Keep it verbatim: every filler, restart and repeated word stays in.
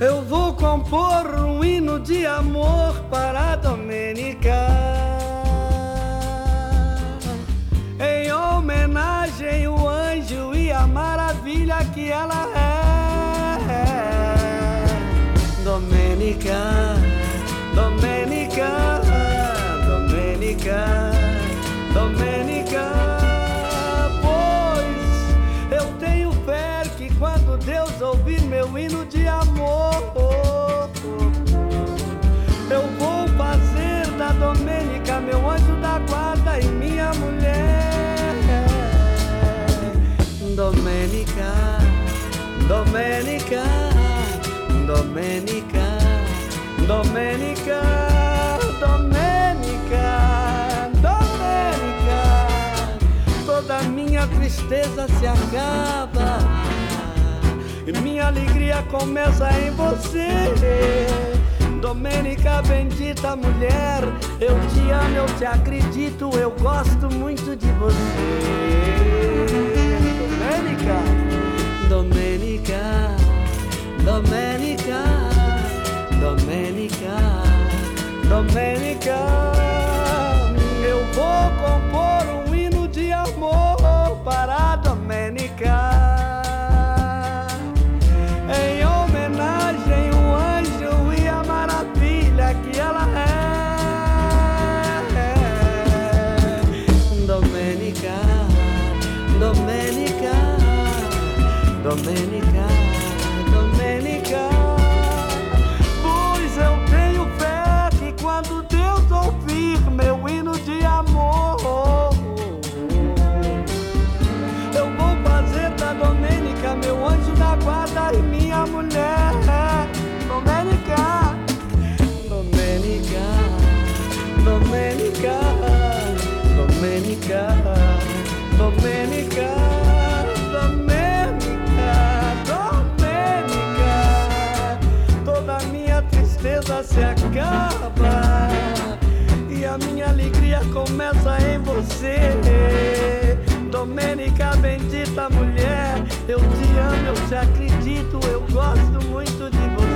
Eu vou compor um hino de amor para a Domênica, em homenagem ao anjo e a maravilha que ela é. Domênica, Domênica, Domênica, Domênica, pois eu tenho fé que quando Deus ouvir meu hino de amor, eu vou fazer da Domênica meu anjo da guarda e minha mulher. Domênica, Domênica, Domênica, Domênica, Domênica, Domênica, toda minha tristeza se acaba e minha alegria começa em você. Domênica, bendita mulher, eu te amo, eu te acredito, eu gosto muito de você. Domênica, Domênica, Domênica, Domênica, Domênica, eu vou compor um hino de amor para a Domênica, em homenagem ao anjo e a maravilha que ela é. Domênica, Domênica, Domênica, Domênica, pois eu tenho fé que quando Deus ouvir meu hino de amor, eu vou fazer da Domênica meu anjo da guarda e minha mulher. Domênica, Domênica, Domênica, Domênica, Domênica, Domênica, Domênica, toda minha tristeza se acaba e a minha alegria começa em você. Domênica, bendita mulher, eu te amo, eu te acredito, eu gosto muito de você.